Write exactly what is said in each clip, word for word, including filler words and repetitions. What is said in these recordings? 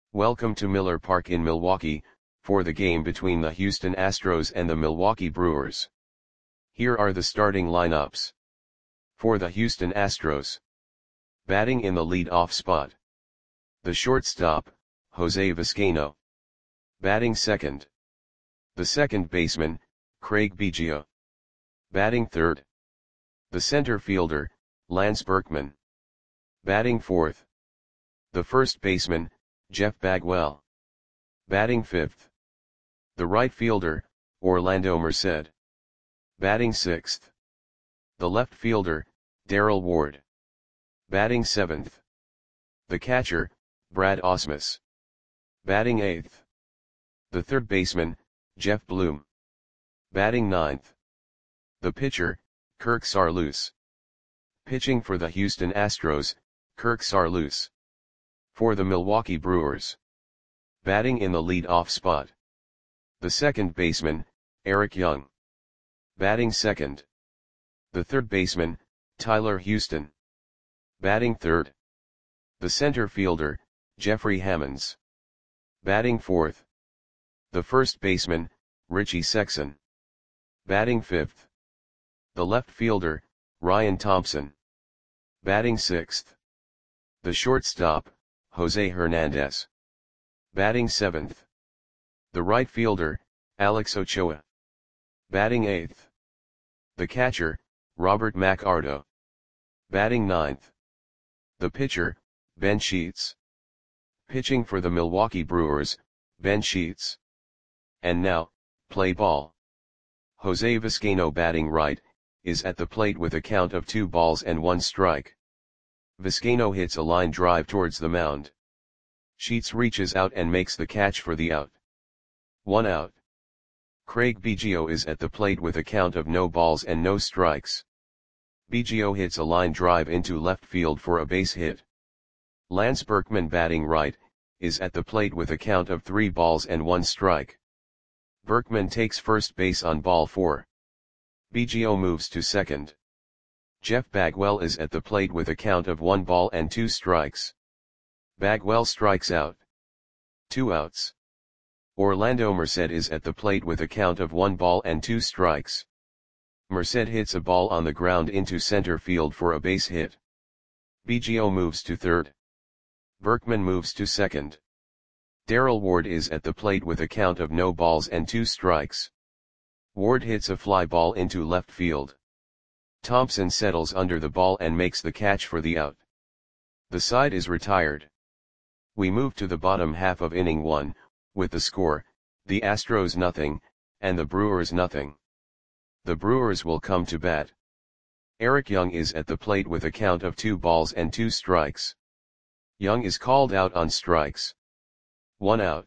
Welcome to Miller Park in Milwaukee, for the game between the Houston Astros and the Milwaukee Brewers. Here are the starting lineups. For the Houston Astros. Batting in the lead-off spot. The shortstop, Jose Vizcaino. Batting second. The second baseman, Craig Biggio. Batting third. The center fielder, Lance Berkman. Batting fourth. The first baseman, Jeff Bagwell. Batting fifth. The right fielder, Orlando Merced. Batting sixth. The left fielder, Darrell Ward. Batting seventh. The catcher, Brad Ausmus. Batting eighth. The third baseman, Jeff Bloom. Batting ninth. The pitcher, Kirk Saarloos. Pitching for the Houston Astros, Kirk Saarloos. For the Milwaukee Brewers. Batting in the lead-off spot. The second baseman, Eric Young. Batting second. The third baseman, Tyler Houston. Batting third. The center fielder, Jeffrey Hammonds. Batting fourth. The first baseman, Richie Sexson. Batting fifth. The left fielder, Ryan Thompson. Batting sixth. The shortstop, Jose Hernandez. Batting seventh. The right fielder, Alex Ochoa. Batting eighth. The catcher, Robert McArdo. Batting ninth. The pitcher, Ben Sheets. Pitching for the Milwaukee Brewers, Ben Sheets. And now, play ball. Jose Vizcaino batting right, is at the plate with a count of two balls and one strike. Vizcaino hits a line drive towards the mound. Sheets reaches out and makes the catch for the out. One out. Craig Biggio is at the plate with a count of no balls and no strikes. Biggio hits a line drive into left field for a base hit. Lance Berkman batting right, is at the plate with a count of three balls and one strike. Berkman takes first base on ball four. Biggio moves to second. Jeff Bagwell is at the plate with a count of one ball and two strikes. Bagwell strikes out. Two outs. Orlando Merced is at the plate with a count of one ball and two strikes. Merced hits a ball on the ground into center field for a base hit. Biggio moves to third. Berkman moves to second. Darrell Ward is at the plate with a count of no balls and two strikes. Ward hits a fly ball into left field. Thompson settles under the ball and makes the catch for the out. The side is retired. We move to the bottom half of inning one, with the score, the Astros nothing, and the Brewers nothing. The Brewers will come to bat. Eric Young is at the plate with a count of two balls and two strikes. Young is called out on strikes. One out.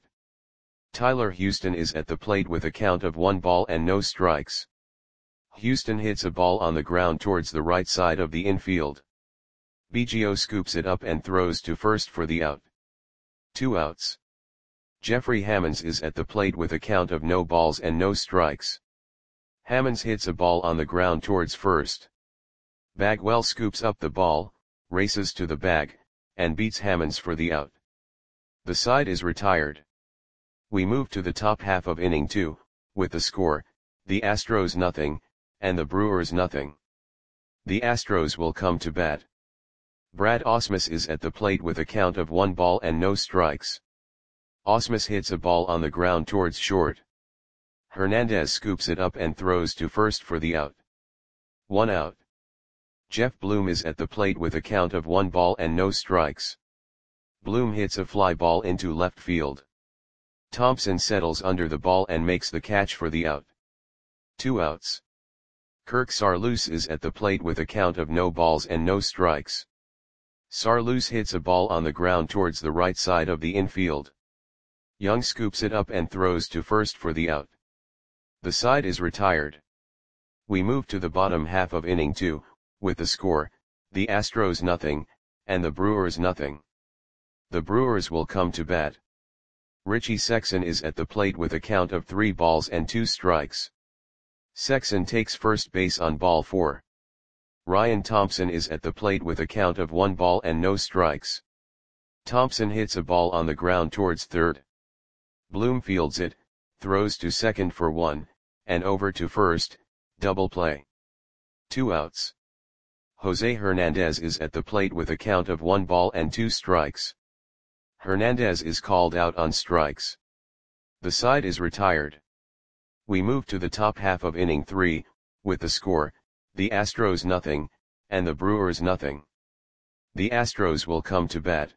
Tyler Houston is at the plate with a count of one ball and no strikes. Houston hits a ball on the ground towards the right side of the infield. Biggio scoops it up and throws to first for the out. Two outs. Jeffrey Hammonds is at the plate with a count of no balls and no strikes. Hammonds hits a ball on the ground towards first. Bagwell scoops up the ball, races to the bag, and beats Hammonds for the out. The side is retired. We move to the top half of inning two, with the score, the Astros nothing, and the Brewers nothing. The Astros will come to bat. Brad Ausmus is at the plate with a count of one ball and no strikes. Ausmus hits a ball on the ground towards short. Hernandez scoops it up and throws to first for the out. One out. Jeff Bloom is at the plate with a count of one ball and no strikes. Bloom hits a fly ball into left field. Thompson settles under the ball and makes the catch for the out. Two outs. Kirk Saarloos is at the plate with a count of no balls and no strikes. Saarloos hits a ball on the ground towards the right side of the infield. Young scoops it up and throws to first for the out. The side is retired. We move to the bottom half of inning two, with the score, the Astros nothing, and the Brewers nothing. The Brewers will come to bat. Richie Sexson is at the plate with a count of three balls and two strikes. Sexson takes first base on ball four. Ryan Thompson is at the plate with a count of one ball and no strikes. Thompson hits a ball on the ground towards third. Bloom fields it, throws to second for one, and over to first, double play. Two outs. Jose Hernandez is at the plate with a count of one ball and two strikes. Hernandez is called out on strikes. The side is retired. We move to the top half of inning three, with the score, the Astros nothing, and the Brewers nothing. The Astros will come to bat.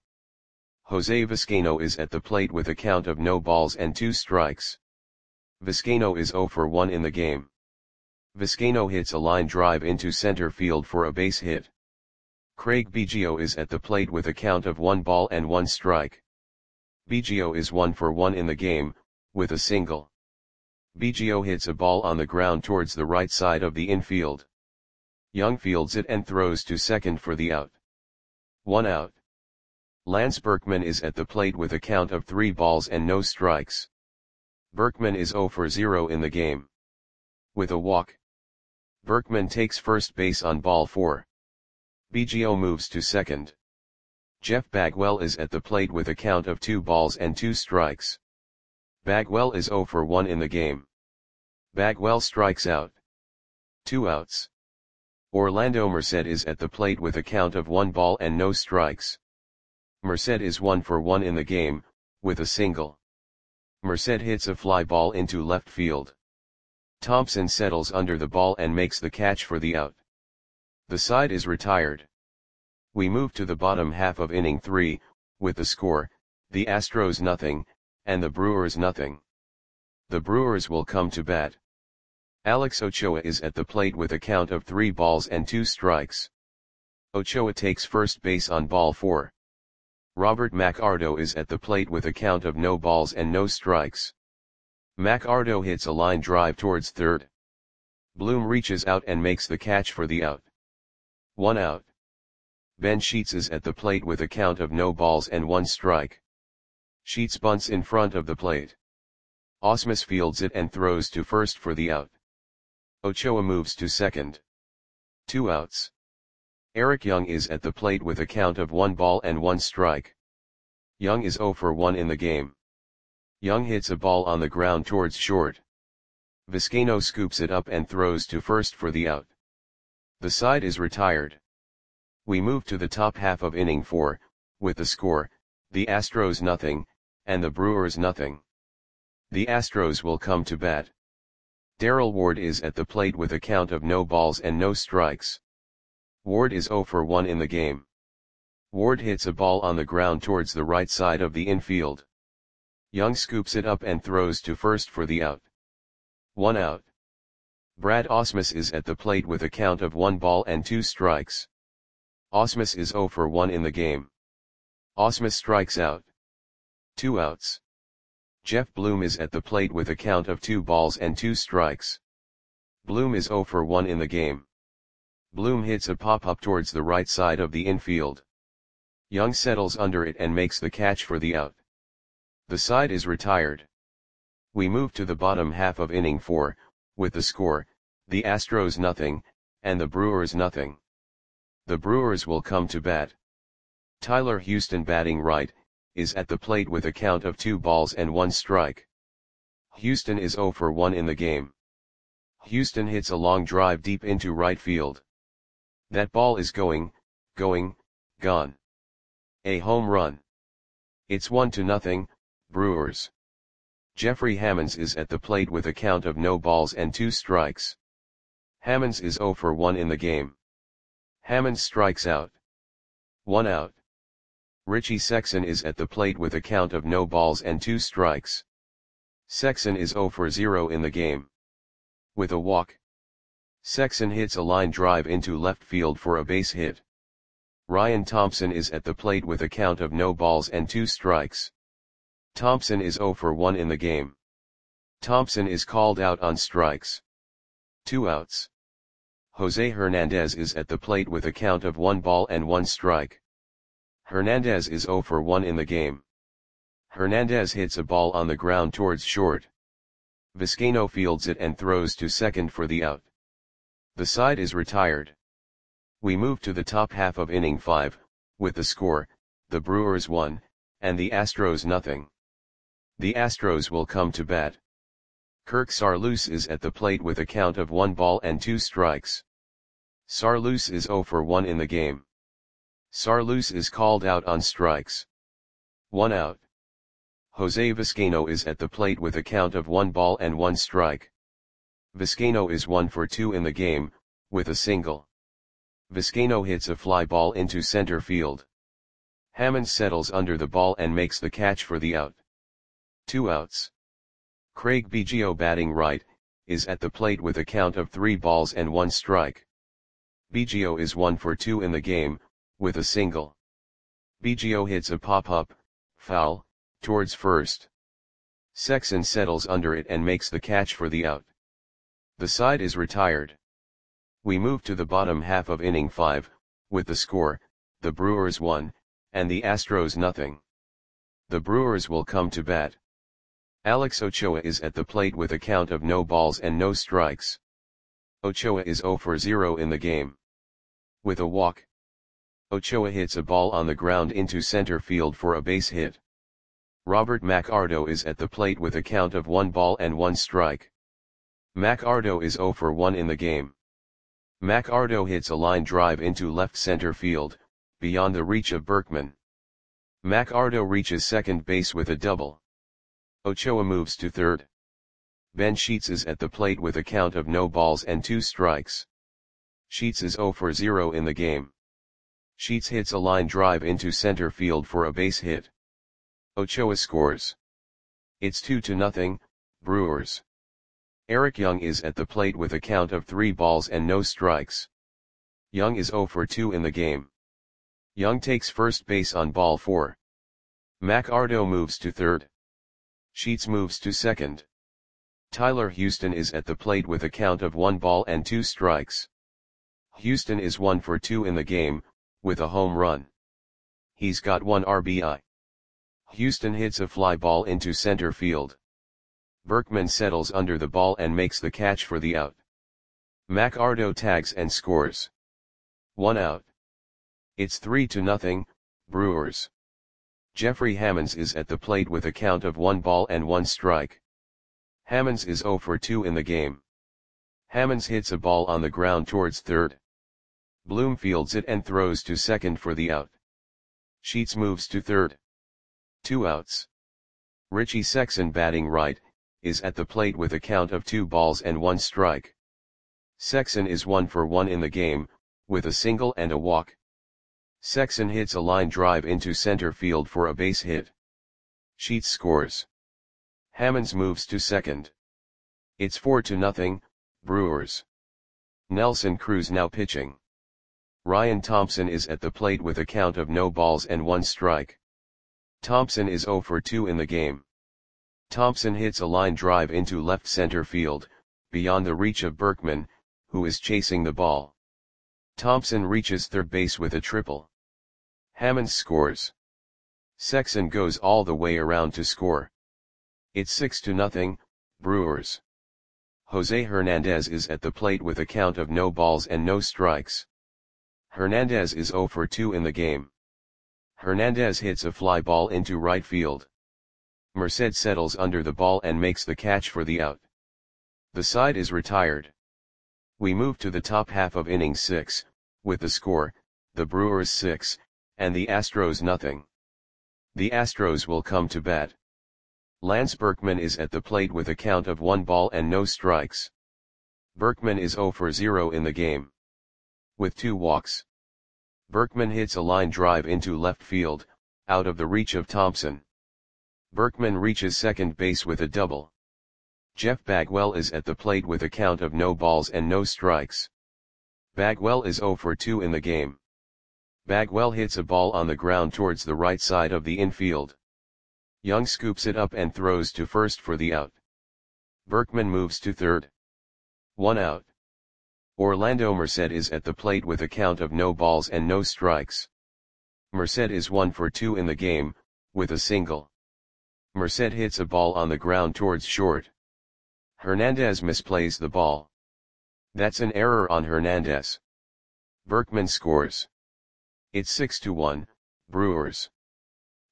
Jose Vizcaino is at the plate with a count of no balls and two strikes. Vizcaino is zero for one in the game. Vizcaino hits a line drive into center field for a base hit. Craig Biggio is at the plate with a count of one ball and one strike. Biggio is one for one in the game, with a single. Biggio hits a ball on the ground towards the right side of the infield. Young fields it and throws to second for the out. One out. Lance Berkman is at the plate with a count of three balls and no strikes. Berkman is zero for zero in the game. With a walk, Berkman takes first base on ball four. Biggio moves to second. Jeff Bagwell is at the plate with a count of two balls and two strikes. Bagwell is zero for one in the game. Bagwell strikes out. Two outs. Orlando Merced is at the plate with a count of one ball and no strikes. Merced is one for one in the game, with a single. Merced hits a fly ball into left field. Thompson settles under the ball and makes the catch for the out. The side is retired. We move to the bottom half of inning three, with the score, the Astros nothing, and the Brewers nothing. The Brewers will come to bat. Alex Ochoa is at the plate with a count of three balls and two strikes. Ochoa takes first base on ball four. Robert McArdo is at the plate with a count of no balls and no strikes. McArdo hits a line drive towards third. Bloom reaches out and makes the catch for the out. One out. Ben Sheets is at the plate with a count of no balls and one strike. Sheets bunts in front of the plate. Ausmus fields it and throws to first for the out. Ochoa moves to second. Two outs. Eric Young is at the plate with a count of one ball and one strike. Young is zero for one in the game. Young hits a ball on the ground towards short. Vizcaino scoops it up and throws to first for the out. The side is retired. We move to the top half of inning four, with the score, the Astros nothing, and the Brewers nothing. The Astros will come to bat. Darrell Ward is at the plate with a count of no balls and no strikes. Ward is zero for one in the game. Ward hits a ball on the ground towards the right side of the infield. Young scoops it up and throws to first for the out. One out. Brad Ausmus is at the plate with a count of one ball and two strikes. Ausmus is zero for one in the game. Ausmus strikes out. Two outs. Jeff Bloom is at the plate with a count of two balls and two strikes. Bloom is zero for one in the game. Bloom hits a pop-up towards the right side of the infield. Young settles under it and makes the catch for the out. The side is retired. We move to the bottom half of inning four, with the score, the Astros nothing, and the Brewers nothing. The Brewers will come to bat. Tyler Houston, batting right, is at the plate with a count of two balls and one strike. Houston is zero for one in the game. Houston hits a long drive deep into right field. That ball is going, going, gone. A home run. It's one to nothing, Brewers. Jeffrey Hammonds is at the plate with a count of no balls and two strikes. Hammonds is zero for one in the game. Hammonds strikes out. One out. Richie Sexson is at the plate with a count of no balls and two strikes. Sexson is zero for zero in the game. With a walk, Sexson hits a line drive into left field for a base hit. Ryan Thompson is at the plate with a count of no balls and two strikes. Thompson is zero for one in the game. Thompson is called out on strikes. Two outs. Jose Hernandez is at the plate with a count of one ball and one strike. Hernandez is zero for one in the game. Hernandez hits a ball on the ground towards short. Vizcaino fields it and throws to second for the out. The side is retired. We move to the top half of inning five, with the score, the Brewers one, and the Astros nothing. The Astros will come to bat. Kirk Saarloos is at the plate with a count of one ball and two strikes. Saarloos is zero for one in the game. Saarloos is called out on strikes. One out. Jose Vizcaino is at the plate with a count of one ball and one strike. Vizcaino is one for two in the game, with a single. Vizcaino hits a fly ball into center field. Hammonds settles under the ball and makes the catch for the out. Two outs. Craig Biggio, batting right, is at the plate with a count of three balls and one strike. Biggio is one for two in the game, with a single. Biggio hits a pop-up, foul, towards first. Sexson settles under it and makes the catch for the out. The side is retired. We move to the bottom half of inning five, with the score, the Brewers one, and the Astros nothing. The Brewers will come to bat. Alex Ochoa is at the plate with a count of no balls and no strikes. Ochoa is zero for zero in the game. With a walk, Ochoa hits a ball on the ground into center field for a base hit. Robert McArdo is at the plate with a count of one ball and one strike. McArdo is zero for one in the game. McArdo hits a line drive into left center field, beyond the reach of Berkman. McArdo reaches second base with a double. Ochoa moves to third. Ben Sheets is at the plate with a count of no balls and two strikes. Sheets is zero for zero in the game. Sheets hits a line drive into center field for a base hit. Ochoa scores. It's two to nothing, Brewers. Eric Young is at the plate with a count of three balls and no strikes. Young is zero for two in the game. Young takes first base on ball four. McArdo moves to third. Sheets moves to second. Tyler Houston is at the plate with a count of one ball and two strikes. Houston is one for two in the game, with a home run. He's got one R B I. Houston hits a fly ball into center field. Berkman settles under the ball and makes the catch for the out. McArdo tags and scores. One out. It's three to nothing, Brewers. Jeffrey Hammonds is at the plate with a count of one ball and one strike. Hammonds is zero for two in the game. Hammonds hits a ball on the ground towards third. Bloom fields it and throws to second for the out. Sheets moves to third. Two outs. Richie Sexson, batting right, is at the plate with a count of two balls and one strike. Sexson is one for one in the game, with a single and a walk. Sexson hits a line drive into center field for a base hit. Sheets scores. Hammonds moves to second. It's four to nothing, Brewers. Nelson Cruz now pitching. Ryan Thompson is at the plate with a count of no balls and one strike. Thompson is zero for two in the game. Thompson hits a line drive into left center field, beyond the reach of Berkman, who is chasing the ball. Thompson reaches third base with a triple. Hammonds scores. Sexson goes all the way around to score. It's six to nothing, Brewers. Jose Hernandez is at the plate with a count of no balls and no strikes. Hernandez is zero for two in the game. Hernandez hits a fly ball into right field. Merced settles under the ball and makes the catch for the out. The side is retired. We move to the top half of inning six, with the score, the Brewers six, and the Astros nothing. The Astros will come to bat. Lance Berkman is at the plate with a count of one ball and no strikes. Berkman is zero for zero in the game. With two walks. Berkman hits a line drive into left field, out of the reach of Thompson. Berkman reaches second base with a double. Jeff Bagwell is at the plate with a count of no balls and no strikes. Bagwell is zero for two in the game. Bagwell hits a ball on the ground towards the right side of the infield. Young scoops it up and throws to first for the out. Berkman moves to third. One out. Orlando Merced is at the plate with a count of no balls and no strikes. Merced is one for two in the game, with a single. Merced hits a ball on the ground towards short. Hernandez misplays the ball. That's an error on Hernandez. Berkman scores. It's six to one, Brewers.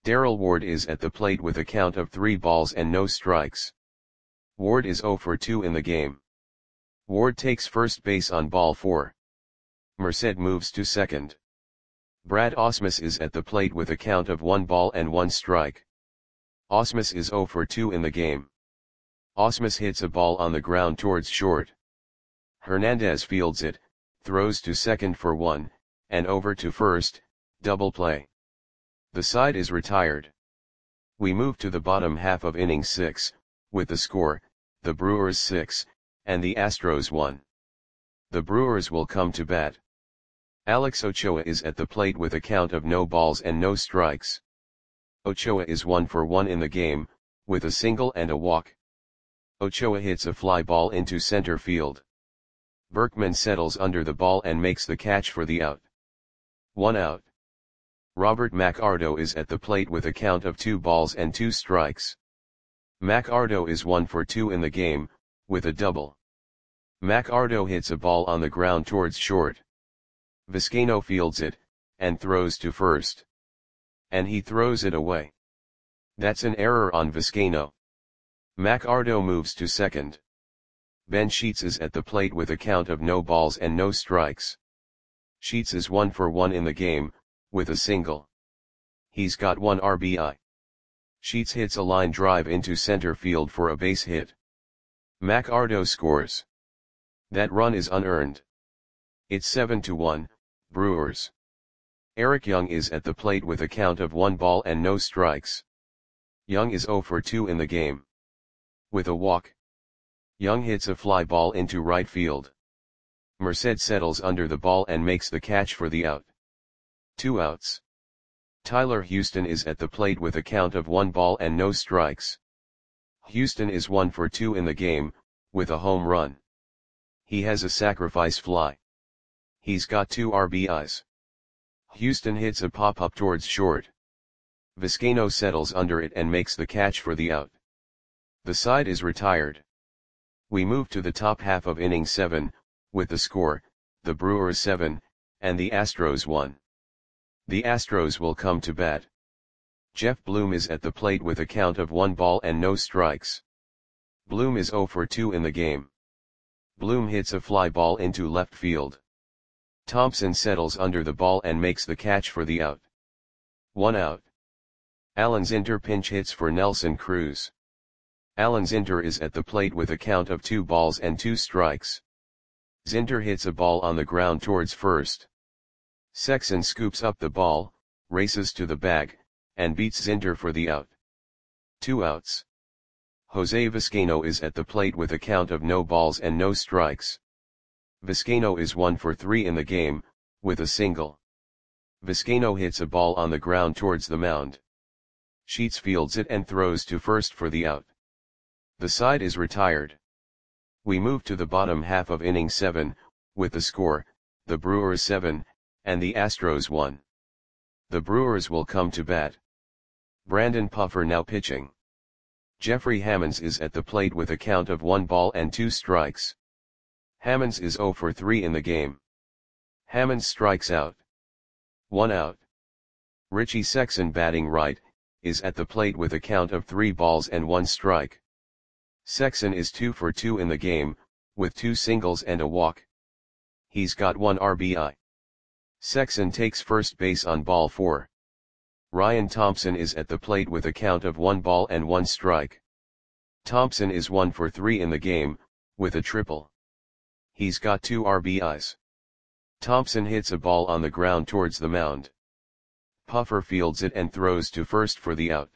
Darrell Ward is at the plate with a count of three balls and no strikes. Ward is zero for two in the game. Ward takes first base on ball four. Merced moves to second. Brad Ausmus is at the plate with a count of one ball and one strike. Ausmus is zero for two in the game. Ausmus hits a ball on the ground towards short. Hernandez fields it, throws to second for one, and over to first, double play. The side is retired. We move to the bottom half of inning six, with the score, the Brewers six, and the Astros one. The Brewers will come to bat. Alex Ochoa is at the plate with a count of no balls and no strikes. Ochoa is one for one in the game, with a single and a walk. Ochoa hits a fly ball into center field. Berkman settles under the ball and makes the catch for the out. One out. Robert McArdo is at the plate with a count of two balls and two strikes. McArdo is one for two in the game, with a double. McArdo hits a ball on the ground towards short. Vizcaino fields it, and throws to first. And he throws it away. That's an error on Vizcaino. McArdo moves to second. Ben Sheets is at the plate with a count of no balls and no strikes. Sheets is one for one in the game, with a single. He's got one R B I. Sheets hits a line drive into center field for a base hit. McArdo scores. That run is unearned. It's seven to one, Brewers. Eric Young is at the plate with a count of one ball and no strikes. Young is zero for two in the game. With a walk. Young hits a fly ball into right field. Merced settles under the ball and makes the catch for the out. Two outs. Tyler Houston is at the plate with a count of one ball and no strikes. Houston is one for two in the game, with a home run. He has a sacrifice fly. He's got two R B Is. Houston hits a pop-up towards short. Vizcaino settles under it and makes the catch for the out. The side is retired. We move to the top half of inning seven, with the score, the Brewers seven, and the Astros one. The Astros will come to bat. Jeff Bloom is at the plate with a count of one ball and no strikes. Bloom is zero for two in the game. Bloom hits a fly ball into left field. Thompson settles under the ball and makes the catch for the out. One out. Alan Zinter pinch hits for Nelson Cruz. Alan Zinter is at the plate with a count of two balls and two strikes. Zinter hits a ball on the ground towards first. Sexson scoops up the ball, races to the bag, and beats Zinter for the out. Two outs. Jose Vizcaino is at the plate with a count of no balls and no strikes. Vizcaino is one for three in the game, with a single. Vizcaino hits a ball on the ground towards the mound. Sheets fields it and throws to first for the out. The side is retired. We move to the bottom half of inning seven, with the score, the Brewers seven, and the Astros one. The Brewers will come to bat. Brandon Puffer now pitching. Jeffrey Hammonds is at the plate with a count of one ball and two strikes. Hammonds is zero for three in the game. Hammonds strikes out. One out. Richie Sexson batting right, is at the plate with a count of three balls and one strike. Sexson is two for two in the game, with two singles and a walk. He's got one R B I. Sexson takes first base on ball four. Ryan Thompson is at the plate with a count of one ball and one strike. Thompson is one for three in the game, with a triple. He's got two R B Is. Thompson hits a ball on the ground towards the mound. Puffer fields it and throws to first for the out.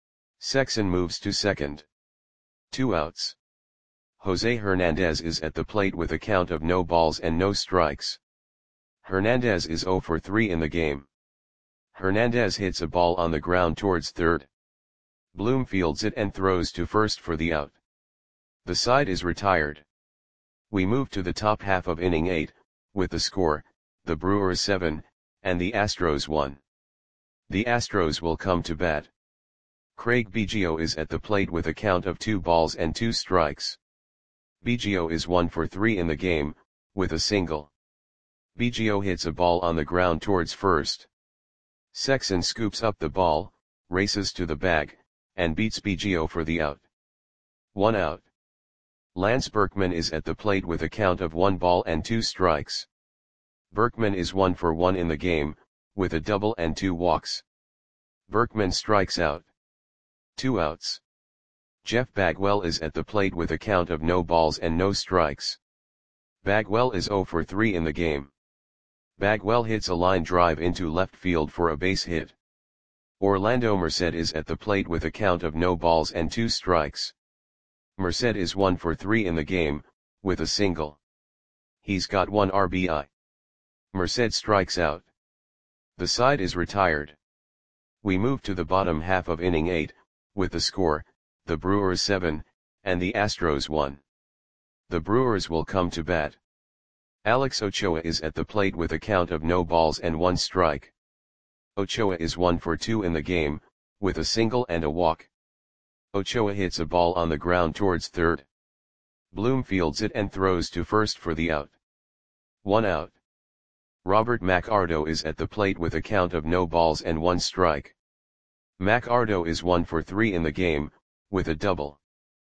Sexson moves to second. Two outs. Jose Hernandez is at the plate with a count of no balls and no strikes. Hernandez is zero for three in the game. Hernandez hits a ball on the ground towards third. Bloom fields it and throws to first for the out. The side is retired. We move to the top half of inning eight, with the score, the Brewers seven, and the Astros one. The Astros will come to bat. Craig Biggio is at the plate with a count of two balls and two strikes. Biggio is one for three in the game, with a single. Biggio hits a ball on the ground towards first. Sexson scoops up the ball, races to the bag, and beats Biggio for the out. One out. Lance Berkman is at the plate with a count of one ball and two strikes. Berkman is one for one in the game, with a double and two walks. Berkman strikes out. Two outs. Jeff Bagwell is at the plate with a count of no balls and no strikes. Bagwell is zero for three in the game. Bagwell hits a line drive into left field for a base hit. Orlando Merced is at the plate with a count of no balls and two strikes. Merced is one for three in the game, with a single. He's got one R B I. Merced strikes out. The side is retired. We move to the bottom half of inning eight, with the score, the Brewers seven, and the Astros one. The Brewers will come to bat. Alex Ochoa is at the plate with a count of no balls and one strike. Ochoa is one for two in the game, with a single and a walk. Ochoa hits a ball on the ground towards third. Bloom fields it and throws to first for the out. One out. Robert McArdo is at the plate with a count of no balls and one strike. McArdo is one for three in the game, with a double.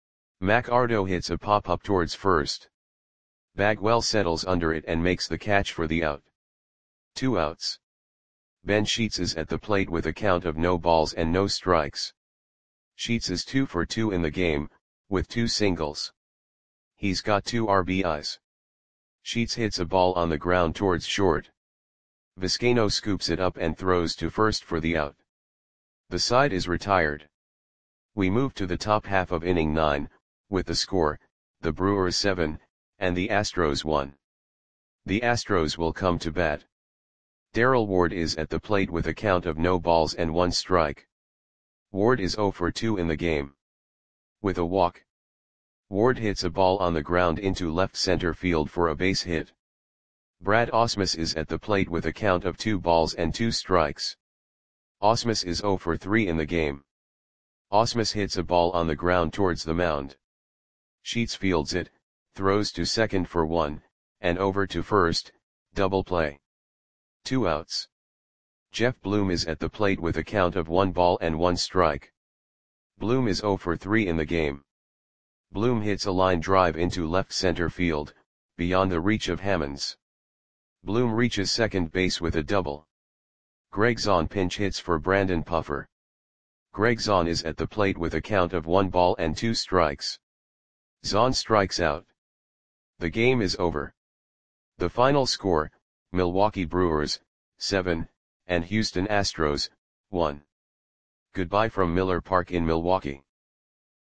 McArdo hits a pop-up towards first. Bagwell settles under it and makes the catch for the out. Two outs. Ben Sheets is at the plate with a count of no balls and no strikes. Sheets is two for two in the game, with two singles. He's got two R B Is. Sheets hits a ball on the ground towards short. Vizcaino scoops it up and throws to first for the out. The side is retired. We move to the top half of inning nine, with the score, the Brewers seven, and the Astros one. The Astros will come to bat. Darrell Ward is at the plate with a count of no balls and one strike. Ward is zero for two in the game. With a walk. Ward hits a ball on the ground into left center field for a base hit. Brad Ausmus is at the plate with a count of two balls and two strikes. Ausmus is zero for three in the game. Ausmus hits a ball on the ground towards the mound. Sheets fields it, throws to second for one, and over to first, double play. Two outs. Jeff Bloom is at the plate with a count of one ball and one strike. Bloom is zero for three in the game. Bloom hits a line drive into left center field, beyond the reach of Hammonds. Bloom reaches second base with a double. Greg Zahn pinch hits for Brandon Puffer. Greg Zahn is at the plate with a count of one ball and two strikes. Zahn strikes out. The game is over. The final score, Milwaukee Brewers, seven, and Houston Astros, one. Goodbye from Miller Park in Milwaukee.